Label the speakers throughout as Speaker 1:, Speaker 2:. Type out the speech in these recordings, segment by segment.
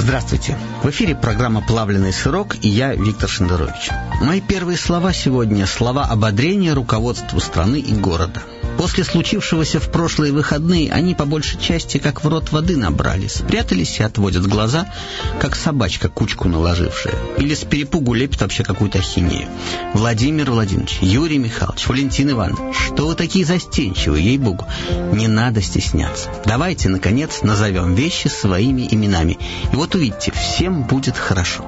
Speaker 1: Здравствуйте. В эфире программа «Плавленый сырок» и я, Виктор Шендерович. Мои первые слова сегодня – слова ободрения руководству страны и города. После случившегося в прошлые выходные они по большей части как в рот воды набрали, спрятались и отводят глаза, как собачка, кучку наложившая. Или с перепугу лепит вообще какую-то ахинею. Владимир Владимирович, Юрий Михайлович, Валентин Иванович, что вы такие застенчивые, ей-богу. Не надо стесняться. Давайте, наконец, назовем вещи своими именами. И вот увидите, всем будет хорошо.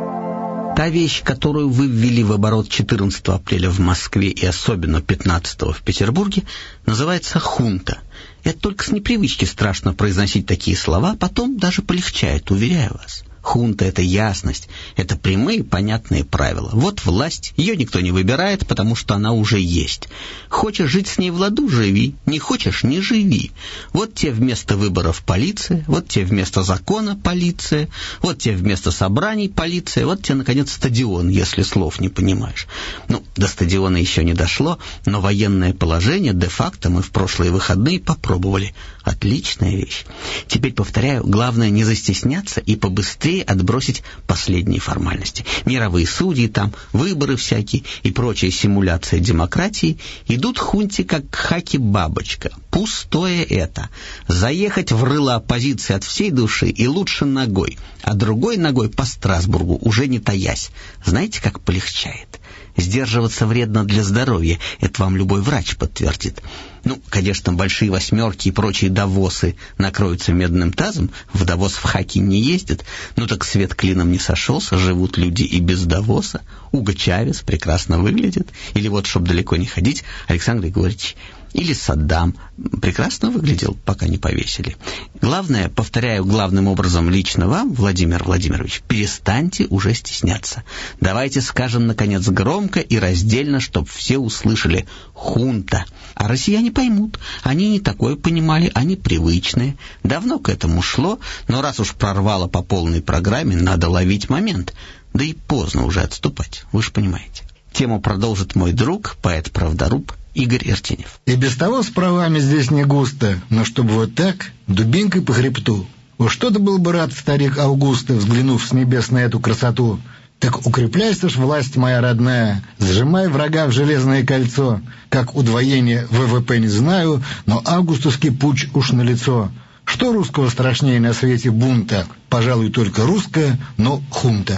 Speaker 1: Та вещь, которую вы ввели в оборот 14 апреля в Москве и особенно 15 в Петербурге, называется хунта. Это только с непривычки страшно произносить такие слова, потом даже полегчает, уверяю вас. Хунта — это ясность, это прямые, понятные правила. Вот власть, ее никто не выбирает, потому что она уже есть. Хочешь жить с ней в ладу — живи, не хочешь — не живи. Вот те вместо выборов полиция, вот те вместо закона полиция, вот те вместо собраний полиция, вот те, наконец, стадион, если слов не понимаешь. До стадиона еще не дошло, но военное положение де-факто мы в прошлые выходные попробовали. Отличная вещь. Теперь повторяю, главное не застесняться и побыстрее отбросить последние формальности. Мировые судьи там, выборы всякие и прочая симуляция демократии идут хунте как хаки-бабочка. Пустое это. Заехать в рыло оппозиции от всей души и лучше ногой, а другой ногой по Страсбургу, уже не таясь. Знаете, как полегчает? Сдерживаться вредно для здоровья, это вам любой врач подтвердит. Конечно, большие восьмерки и прочие давосы накроются медным тазом, в Давос в хаки не ездят, так свет клином не сошелся, живут люди и без Давоса. Уго Чавес прекрасно выглядит, или вот, чтобы далеко не ходить, Александр Григорьевич, или Саддам прекрасно выглядел, пока не повесили. Главное, повторяю главным образом лично вам, Владимир Владимирович, перестаньте уже стесняться. Давайте скажем, наконец, громко и раздельно, чтобы все услышали: хунта. А россияне поймут. Они не такое понимали, они привычные. Давно к этому шло, но раз уж прорвало по полной программе, надо ловить момент. Да и поздно уже отступать, вы же понимаете. Тему продолжит мой друг, поэт-правдоруб Игорь Иртенев.
Speaker 2: И без того с правами здесь не густо, но чтобы вот так, дубинкой по хребту. Уж что-то был бы рад старик Аугуста, взглянув с небес на эту красоту. Так укрепляйся ж, власть моя родная, сжимай врага в железное кольцо. Как удвоение ВВП не знаю, но августовский путч уж налицо. Что русского страшнее на свете бунта? Пожалуй, только русская, но хунта.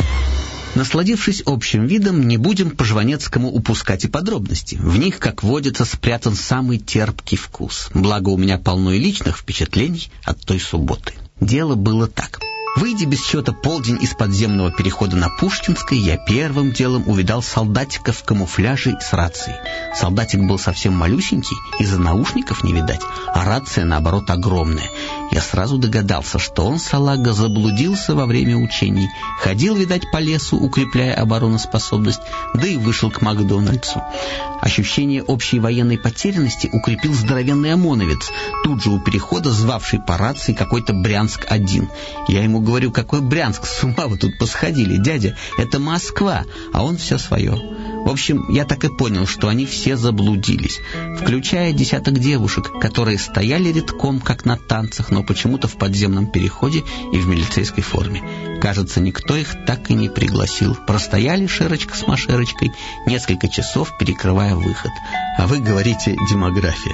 Speaker 1: Насладившись общим видом, не будем по-жванецкому упускать и подробности. В них, как водится, спрятан самый терпкий вкус. Благо, у меня полно и личных впечатлений от той субботы. Дело было так. Выйдя без счета полдень из подземного перехода на Пушкинской, я первым делом увидал солдатика в камуфляже с рацией. Солдатик был совсем малюсенький, из-за наушников не видать, а рация, наоборот, огромная. Я сразу догадался, что он, салага, заблудился во время учений, ходил, видать, по лесу, укрепляя обороноспособность, да и вышел к Макдональдсу. Ощущение общей военной потерянности укрепил здоровенный ОМОНовец, тут же у перехода звавший по рации какой-то Брянск-1. Я ему говорю: какой Брянск, с ума вы тут посходили, дядя, это Москва, а он все свое. В общем, я так и понял, что они все заблудились, включая десяток девушек, которые стояли редком, как на танцах, но почему-то в подземном переходе и в милицейской форме. Кажется, никто их так и не пригласил. Простояли Шерочка с Машерочкой несколько часов, перекрывая выход. А вы говорите демография.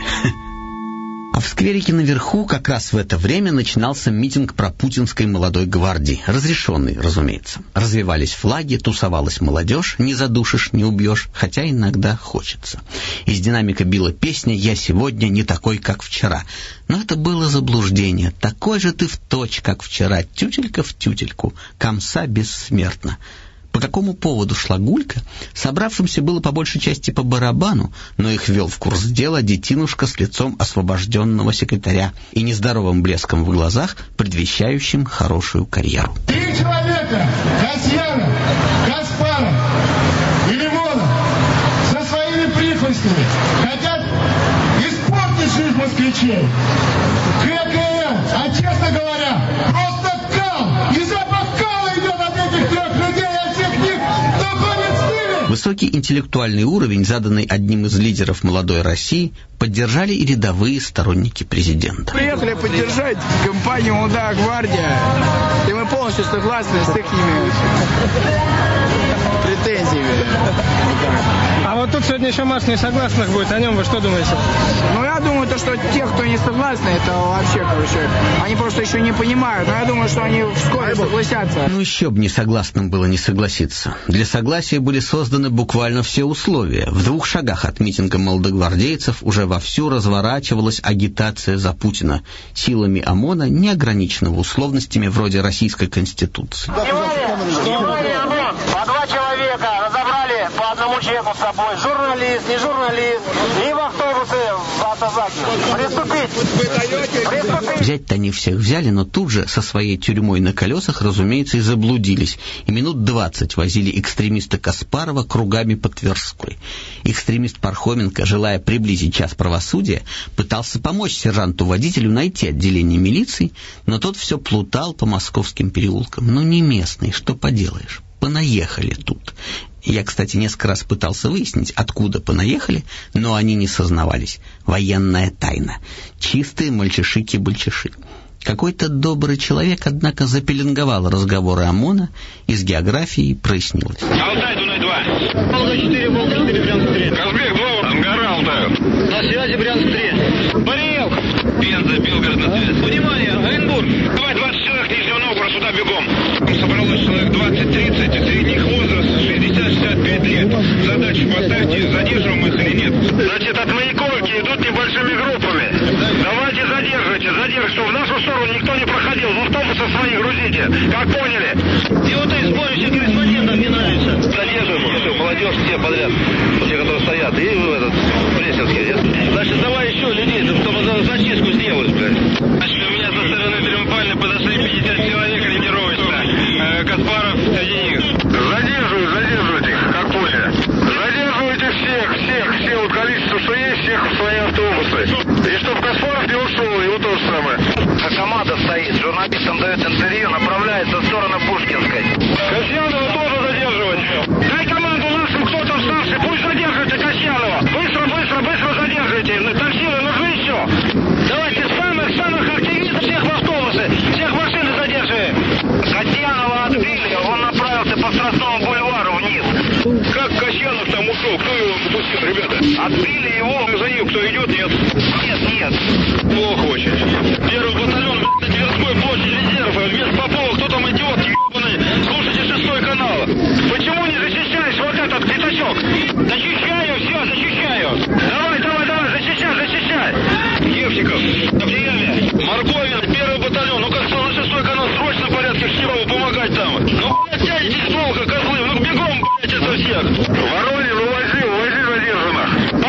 Speaker 1: А в скверике наверху как раз в это время начинался митинг пропутинской молодой гвардии. Разрешенный, разумеется. Развивались флаги, тусовалась молодежь. Не задушишь, не убьешь, хотя иногда хочется. Из динамика била песня «Я сегодня не такой, как вчера». Но это было заблуждение. Такой же ты в точь, как вчера. Тютелька в тютельку. Камса бессмертна. По какому поводу шла гулька, собравшимся было по большей части по барабану, но их ввел в курс дела детинушка с лицом освобожденного секретаря и нездоровым блеском в глазах, предвещающим хорошую карьеру.
Speaker 3: 3 человека: Касьянов, Каспаров и Лимонов со своими прихвостнями хотят испортить жизнь москвичей. ККН, а честно говоря, просто кал и запах кала идет от этих 3 людей. Высокий интеллектуальный уровень, заданный одним из лидеров молодой России,
Speaker 1: Поддержали и рядовые сторонники президента.
Speaker 4: Приехали поддержать компанию «Молодая гвардия», и мы полностью согласны с их претензиями.
Speaker 5: А вот тут сегодня еще марш несогласных будет. О нем вы что думаете?
Speaker 4: Ну, я думаю, что те, кто не согласны, это вообще, они просто еще не понимают. Но я думаю, что они вскоре согласятся.
Speaker 1: Ну, еще бы несогласным было не согласиться. Для согласия были созданы буквально все условия. В 2 шагах от митинга молодогвардейцев уже вовсю разворачивалась агитация за Путина силами ОМОНа, не ограниченного условностями вроде Российской Конституции.
Speaker 6: Внимание, ОМОН! По 2 человека разобрали по одному человеку с собой. Журналист, не журналист. И в автобусы в автозаке. Приступить!
Speaker 1: Взять-то они всех взяли, но тут же со своей тюрьмой на колесах, разумеется, и заблудились. И минут 20 возили экстремиста Каспарова кругами по Тверской. Экстремист Пархоменко, желая приблизить час правосудия, пытался помочь сержанту-водителю найти отделение милиции, но тот все плутал по московским переулкам. Ну, не местный, что поделаешь. Понаехали тут. Я, кстати, несколько раз пытался выяснить, откуда понаехали, но они не сознавались. Военная тайна. Чистые мальчишики-бальчиши. Какой-то добрый человек, однако, запеленговал разговоры ОМОНа, из географии прояснилось.
Speaker 7: Алтай, Дунай-2. Волга-4, Волга-4, Брянск-3. Казбек-2, Ангара, Алтаю. На связи, Брянск-3. Барел. Пенза, Белгород на связи. Внимание, Оренбург. Давай 20 человек, Нижнего Новгорода, сюда бегом. Там собралось человек 20-30, средних возраст 60-65 лет. Задачу поставьте, задерживаем их или нет. Значит, от Маяковки идут небольшими группами. Давайте задерживайте, чтобы в нашу сторону никто не проходил. В автобусы свои грузите. Как поняли? И вот из сборища корреспондентов мне нравится. Задерживаем, все, молодежь, все подряд. Все, которые стоят. И этот, Плесенский. Значит, давай еще людей, чтобы зачистку сделать, блядь. Значит, у меня со стороны триумфально подошли 50 человек ориентировочно. Каспаров среди них. Задерживайте их, как поняли. Задерживайте всех, вот количество, что есть, всех в свои автобусы. И чтобы Каспаров не ушел, его то же самое. Команда стоит, журналистам дает интервью, направляется в сторону Пушкинской. Касьянова тоже задерживать. Дай команду нашим, кто там старший, пусть задерживайте Касьянова. Быстро задерживайте. Таксилы нужны еще. Давайте самых активистов всех в автобусы, всех машины задерживаем. Касьянова отбили, он направился по Страстному бульвару вниз. Как Касьянов там ушел? Кто его выпустил, ребята? Отбили его, за ним кто идет, нет? Нет. Плохо очень. Первый батальон на Тверской площади резерва. Вместо Попова кто там идет, ебаный? Слушайте 6-й канал. Почему не защищаешь вот этот пятачок? Защищаю. Давай, защищай. Евсиков, Авдеями, Марковин, первый батальон. Ну как на 6-й канал, срочно в порядке Шнирову помогать там. Ну, тянетесь долго, козлы, ну бегом, блядь, это всех. Воронин, увози задержанных.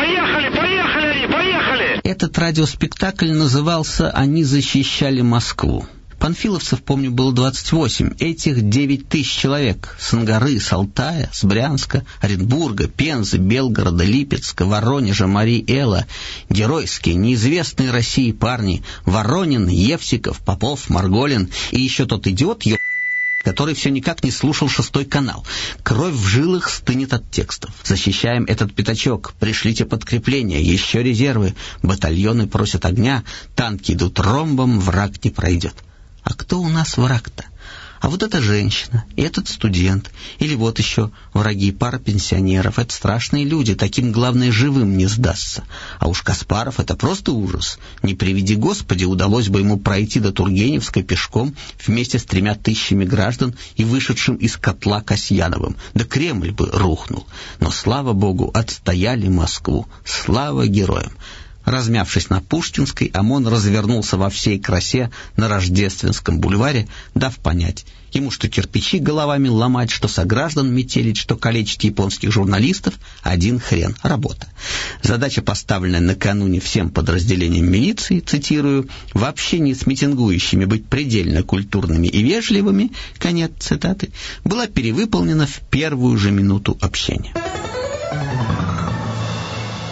Speaker 7: Поехали.
Speaker 1: Этот радиоспектакль назывался «Они защищали Москву». Панфиловцев, помню, было 28. Этих 9 тысяч человек с Ангары, с Алтая, с Брянска, Оренбурга, Пензы, Белгорода, Липецка, Воронежа, Марий-Эла. Геройские, неизвестные России парни. Воронин, Евсиков, Попов, Марголин и еще тот идиот, который все никак не слушал 6-й канал. Кровь в жилах стынет от текстов. Защищаем этот пятачок. Пришлите подкрепление, еще резервы. Батальоны просят огня. Танки идут ромбом, враг не пройдет. А кто у нас враг-то? А вот эта женщина, и этот студент, или вот еще враги, пара пенсионеров. Это страшные люди, таким, главное, живым не сдастся. А уж Каспаров — это просто ужас. Не приведи Господи, удалось бы ему пройти до Тургеневской пешком вместе с 3000 граждан и вышедшим из котла Касьяновым. Да Кремль бы рухнул. Но, слава Богу, отстояли Москву. Слава героям! Размявшись на Пушкинской, ОМОН развернулся во всей красе на Рождественском бульваре, дав понять ему, что кирпичи головами ломать, что сограждан метелить, что калечить японских журналистов — один хрен, работа. Задача, поставленная накануне всем подразделениям милиции, цитирую, «в общении с митингующими быть предельно культурными и вежливыми», конец цитаты, была перевыполнена в первую же минуту общения.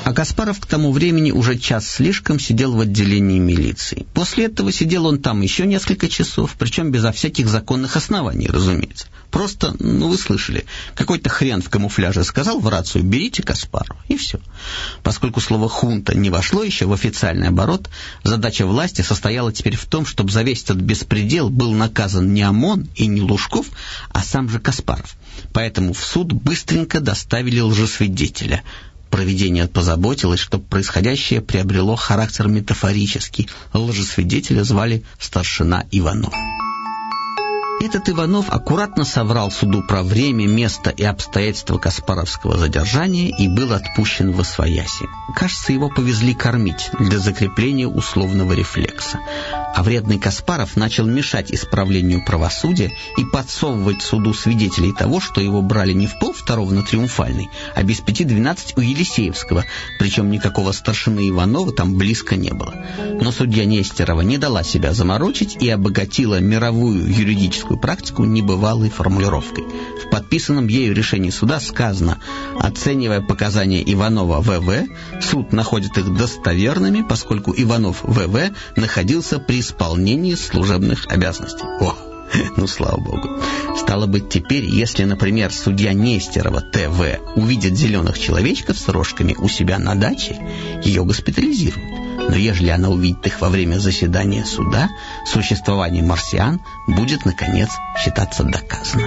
Speaker 1: А Каспаров к тому времени уже час слишком сидел в отделении милиции. После этого сидел он там еще несколько часов, причем безо всяких законных оснований, разумеется. Просто, вы слышали, какой-то хрен в камуфляже сказал в рацию: берите Каспарова, и все. Поскольку слово «хунта» не вошло еще в официальный оборот, задача власти состояла теперь в том, чтобы за весь этот беспредел был наказан не ОМОН и не Лужков, а сам же Каспаров. Поэтому в суд быстренько доставили лжесвидетеля. Провидение позаботилось, чтобы происходящее приобрело характер метафорический. Лжесвидетеля звали старшина Иванов. Этот Иванов аккуратно соврал суду про время, место и обстоятельства каспаровского задержания и был отпущен восвояси. Кажется, его повезли кормить для закрепления условного рефлекса. А вредный Каспаров начал мешать исправлению правосудия и подсовывать суду свидетелей того, что его брали не в 1:30 на Триумфальной, а без 5:12 у Елисеевского, причем никакого старшины Иванова там близко не было. Но судья Нестерова не дала себя заморочить и обогатила мировую юридическую практику небывалой формулировкой. В подписанном ею решении суда сказано: оценивая показания Иванова В.В., суд находит их достоверными, поскольку Иванов В.В. находился при исполнении служебных обязанностей. Слава богу. Стало быть, теперь, если, например, судья Нестерова Т.В. увидит зеленых человечков с рожками у себя на даче, ее госпитализируют. Но ежели она увидит их во время заседания суда, существование марсиан будет, наконец, считаться доказанным.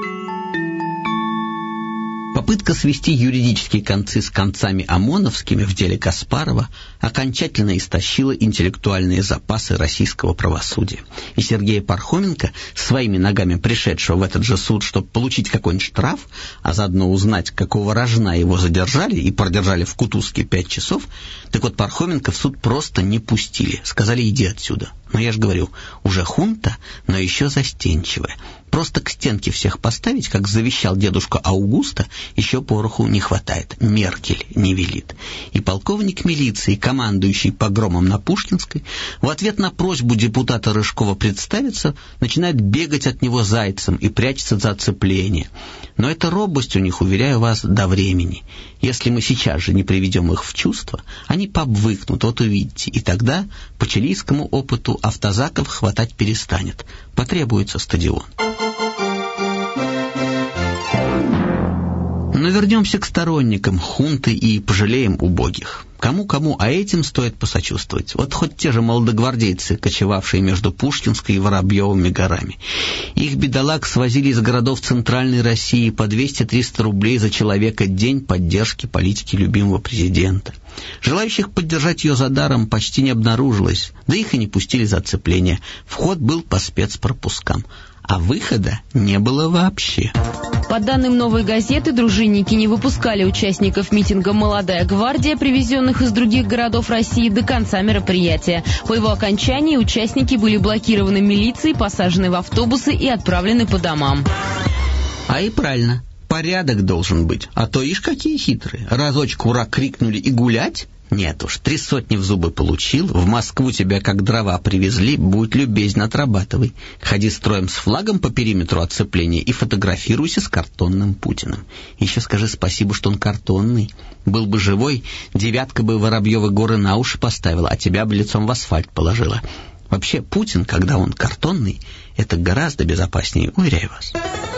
Speaker 1: Попытка свести юридические концы с концами ОМОНовскими в деле Каспарова окончательно истощила интеллектуальные запасы российского правосудия. И Сергея Пархоменко, своими ногами пришедшего в этот же суд, чтобы получить какой-нибудь штраф, а заодно узнать, какого рожна его задержали и продержали в кутузке 5 часов, так вот Пархоменко в суд просто не пустили. Сказали: иди отсюда. Но я же говорю, уже хунта, но еще застенчивая. Просто к стенке всех поставить, как завещал дедушка Аугуста, еще пороху не хватает. Меркель не велит. И полковник милиции, командующий погромом на Пушкинской, в ответ на просьбу депутата Рыжкова представиться, начинает бегать от него зайцем и прячется за оцепление. Но эта робость у них, уверяю вас, до времени. Если мы сейчас же не приведем их в чувство, они пообвыкнут, вот увидите, и тогда по чилийскому опыту автозаков хватать перестанет. Потребуется стадион. Но вернемся к сторонникам хунты и пожалеем убогих. Кому-кому, а этим стоит посочувствовать. Вот хоть те же молодогвардейцы, кочевавшие между Пушкинской и Воробьевыми горами. Их бедолаг свозили из городов Центральной России по 200-300 рублей за человека день поддержки политики любимого президента. Желающих поддержать ее за даром почти не обнаружилось, да их и не пустили за оцепление. Вход был по спецпропускам, а выхода не было вообще.
Speaker 8: По данным «Новой газеты», дружинники не выпускали участников митинга «Молодая гвардия», привезенных из других городов России, до конца мероприятия. По его окончании участники были блокированы милицией, посажены в автобусы и отправлены по домам.
Speaker 1: А и правильно. Порядок должен быть. А то ишь какие хитрые. Разочек «ура» крикнули и гулять? Нет уж, 3 сотни в зубы получил, в Москву тебя как дрова привезли, будь любезен, отрабатывай. Ходи строем с флагом по периметру оцепления и фотографируйся с картонным Путиным. Еще скажи спасибо, что он картонный. Был бы живой, 9 бы Воробьевы горы на уши поставила, а тебя бы лицом в асфальт положила. Вообще, Путин, когда он картонный, это гораздо безопаснее, уверяю вас.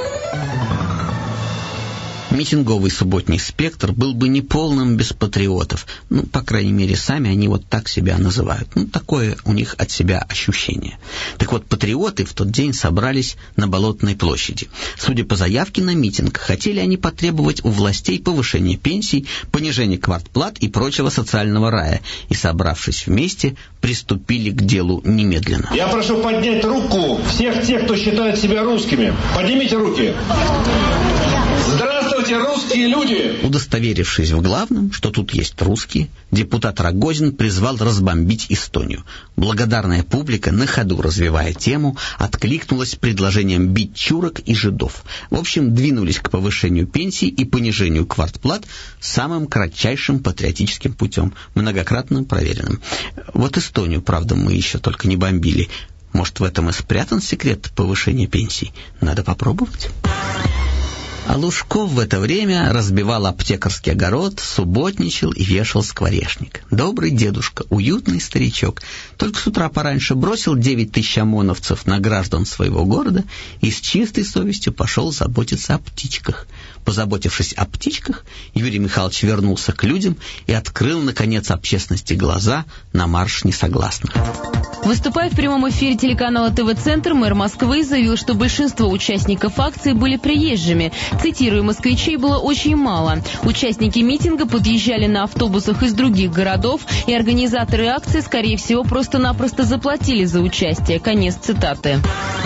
Speaker 1: Митинговый субботний спектр был бы неполным без патриотов. По крайней мере, сами они вот так себя называют. Такое у них от себя ощущение. Так вот, патриоты в тот день собрались на Болотной площади. Судя по заявке на митинг, хотели они потребовать у властей повышения пенсий, понижения квартплат и прочего социального рая. И, собравшись вместе, приступили к делу немедленно.
Speaker 6: Я прошу поднять руку всех тех, кто считает себя русскими. Поднимите руки. Здравствуйте, русские люди!
Speaker 1: Удостоверившись в главном, что тут есть русские, депутат Рогозин призвал разбомбить Эстонию. Благодарная публика, на ходу развивая тему, откликнулась предложением бить чурок и жидов. В общем, двинулись к повышению пенсий и понижению квартплат самым кратчайшим патриотическим путем, многократно проверенным. Вот Эстонию, правда, мы еще только не бомбили. Может, в этом и спрятан секрет повышения пенсий? Надо попробовать. А Лужков в это время разбивал аптекарский огород, субботничал и вешал скворечник. Добрый дедушка, уютный старичок, только с утра пораньше бросил 9 тысяч ОМОНовцев на граждан своего города и с чистой совестью пошел заботиться о птичках. Позаботившись о птичках, Юрий Михайлович вернулся к людям и открыл, наконец, общественности глаза на марш несогласных.
Speaker 8: Выступая в прямом эфире телеканала ТВ-центр, мэр Москвы заявил, что большинство участников акции были приезжими. Цитирую, москвичей было очень мало. Участники митинга подъезжали на автобусах из других городов, и организаторы акции, скорее всего, просто-напросто заплатили за участие. Конец цитаты.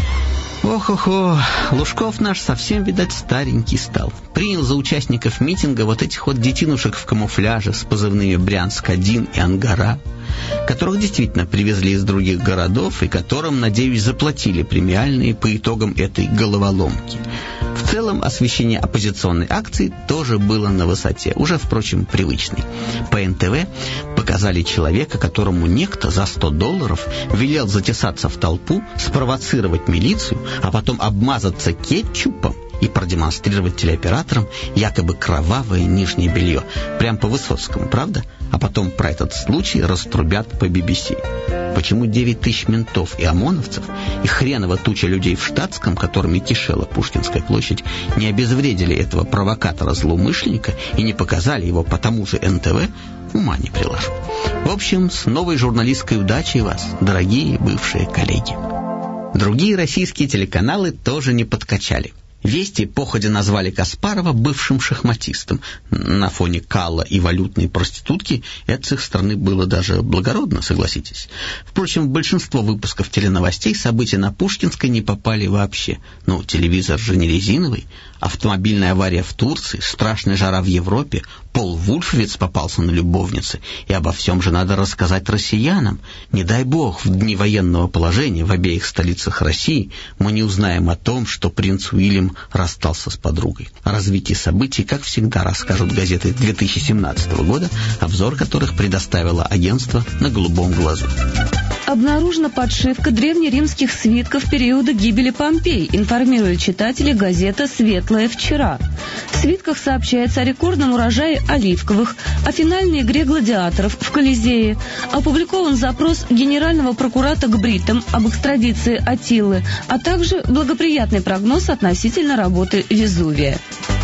Speaker 1: Ох-охо, Лужков наш совсем, видать, старенький стал. Принял за участников митинга вот этих вот детинушек в камуфляже с позывными «Брянск-1» и «Ангара», которых действительно привезли из других городов и которым, надеюсь, заплатили премиальные по итогам этой головоломки. В целом, освещение оппозиционной акции тоже было на высоте, уже, впрочем, привычной. По НТВ показали человека, которому некто за $100 велел затесаться в толпу, спровоцировать милицию, а потом обмазаться кетчупом и продемонстрировать телеоператорам якобы кровавое нижнее белье. Прям по Высоцкому, правда? А потом про этот случай раструбят по BBC. Почему 9 тысяч ментов и ОМОНовцев и хреново туча людей в штатском, которыми кишела Пушкинская площадь, не обезвредили этого провокатора-злоумышленника и не показали его по тому же НТВ, ума не приложу. В общем, с новой журналистской удачей вас, дорогие бывшие коллеги. Другие российские телеканалы тоже не подкачали. Вести походя назвали Каспарова бывшим шахматистом. На фоне кала и валютной проститутки это с их стороны было даже благородно, согласитесь. Впрочем, в большинство выпусков теленовостей события на Пушкинской не попали вообще. Ну, телевизор же не резиновый. Автомобильная авария в Турции, страшная жара в Европе, Пол Вульфовец попался на любовнице, и обо всем же надо рассказать россиянам. Не дай бог, в дни военного положения в обеих столицах России мы не узнаем о том, что принц Уильям расстался с подругой. О развитии событий, как всегда, расскажут газеты 2017 года, обзор которых предоставило агентство «На голубом глазу».
Speaker 8: Обнаружена подшивка древнеримских свитков периода гибели Помпей, информирует читатели газета «Светлое вчера». В свитках сообщается о рекордном урожае оливковых, о финальной игре гладиаторов в Колизее. Опубликован запрос генерального прокурата к бритам об экстрадиции Аттилы, а также благоприятный прогноз относительно работы Везувия.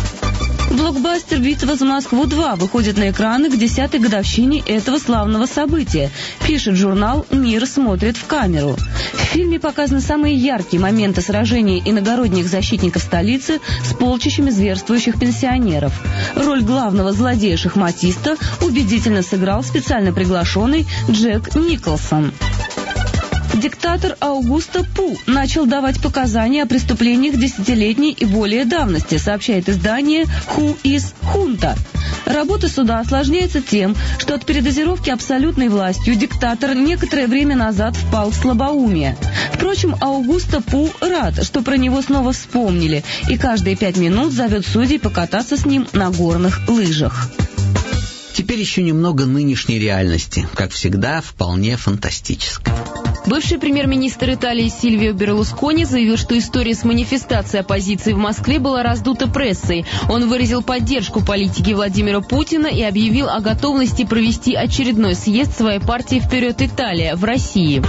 Speaker 8: Блокбастер «Битва за Москву-2» выходит на экраны к 10-й годовщине этого славного события, пишет журнал «Мир смотрит в камеру». В фильме показаны самые яркие моменты сражений иногородних защитников столицы с полчищами зверствующих пенсионеров. Роль главного злодея-шахматиста убедительно сыграл специально приглашенный Джек Николсон. Диктатор Аугусто Пу начал давать показания о преступлениях десятилетней и более давности, сообщает издание «Who is Junta». Работа суда осложняется тем, что от передозировки абсолютной властью диктатор некоторое время назад впал в слабоумие. Впрочем, Аугусто Пу рад, что про него снова вспомнили, и каждые 5 минут зовет судей покататься с ним на горных лыжах.
Speaker 1: Теперь еще немного нынешней реальности, как всегда, вполне фантастической.
Speaker 8: Бывший премьер-министр Италии Сильвио Берлускони заявил, что история с манифестацией оппозиции в Москве была раздута прессой. Он выразил поддержку политики Владимира Путина и объявил о готовности провести очередной съезд своей партии «Вперед, Италия» в России.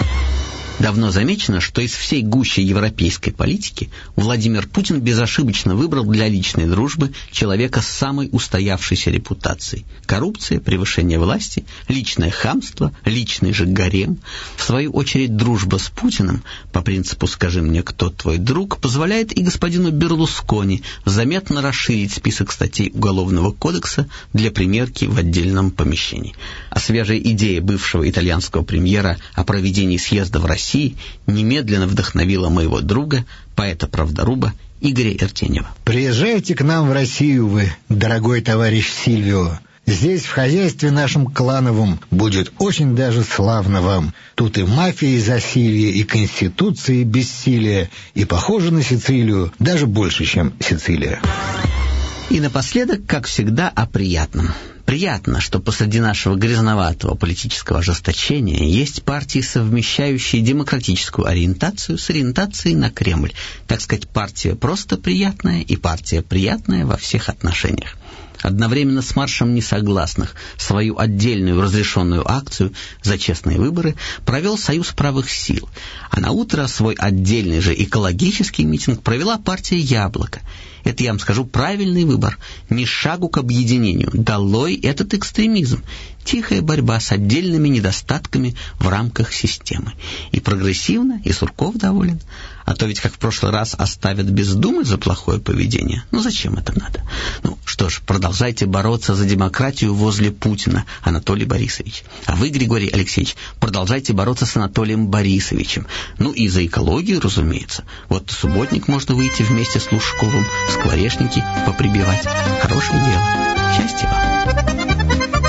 Speaker 1: Давно замечено, что из всей гущи европейской политики Владимир Путин безошибочно выбрал для личной дружбы человека с самой устоявшейся репутацией. Коррупция, превышение власти, личное хамство, личный же гарем. В свою очередь, дружба с Путиным, по принципу «скажи мне, кто твой друг», позволяет и господину Берлускони заметно расширить список статей Уголовного кодекса для примерки в отдельном помещении. А свежая идея бывшего итальянского премьера о проведении съезда в России немедленно вдохновила моего друга, поэта-правдоруба Игоря Иртенева.
Speaker 2: Приезжайте к нам в Россию вы, дорогой товарищ Сильвио. Здесь в хозяйстве нашем клановом будет очень даже славно вам. Тут и мафия засилье, и конституция бессилие, и похоже на Сицилию, даже больше, чем Сицилия.
Speaker 1: И напоследок, как всегда, о приятном. Приятно, что посреди нашего грязноватого политического ожесточения есть партии, совмещающие демократическую ориентацию с ориентацией на Кремль. Так сказать, партия просто приятная и партия приятная во всех отношениях. Одновременно с маршем несогласных свою отдельную разрешенную акцию за честные выборы провел Союз правых сил, а на утро свой отдельный же экологический митинг провела партия «Яблоко». Это, я вам скажу, правильный выбор. Ни шагу к объединению. Долой этот экстремизм. Тихая борьба с отдельными недостатками в рамках системы. И прогрессивно, и Сурков доволен. А то ведь, как в прошлый раз, оставят без думы за плохое поведение. Ну, зачем это надо? Ну, что ж, продолжайте бороться за демократию возле Путина, Анатолий Борисович. А вы, Григорий Алексеевич, продолжайте бороться с Анатолием Борисовичем. Ну, и за экологию, разумеется. Вот субботник можно выйти вместе с Лужковым, скворечники поприбивать. Хорошее дело. Счастья вам.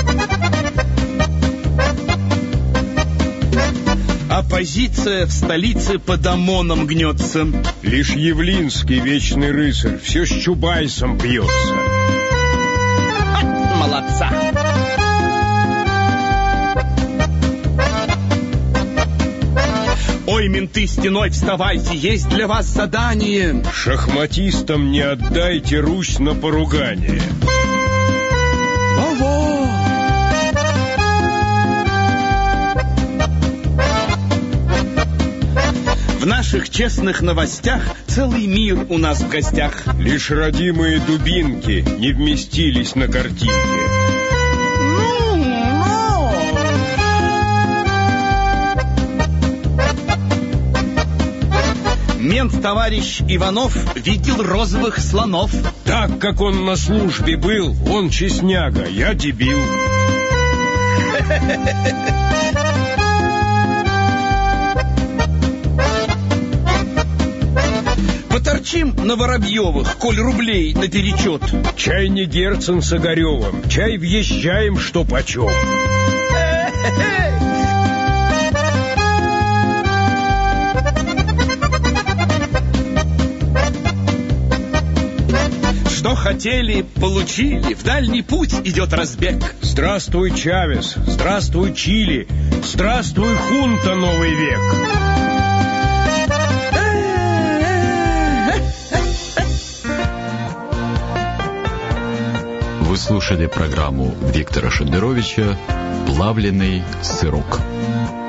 Speaker 9: Оппозиция в столице под ОМОНом гнется.
Speaker 10: Лишь Явлинский, вечный рыцарь, все с Чубайсом бьется.
Speaker 9: Молодца! Ой, менты, стеной вставайте, есть для вас задание.
Speaker 10: Шахматистам не отдайте Русь на поругание.
Speaker 9: Ого! В наших честных новостях целый мир у нас в гостях.
Speaker 10: Лишь родимые дубинки не вместились на картинке.
Speaker 9: Мент товарищ Иванов видел розовых слонов.
Speaker 10: Так как он на службе был, он честняга, я дебил.
Speaker 9: Поторчим на Воробьевых, коль рублей наперечет.
Speaker 10: Чай не Герцен с Огаревым, чай въезжаем, что почем.
Speaker 9: Что хотели, получили, в дальний путь идет разбег.
Speaker 10: Здравствуй, Чавес, здравствуй, Чили, здравствуй, хунта, новый век.
Speaker 11: Вы слушали программу Виктора Шендеровича «Плавленый сырок».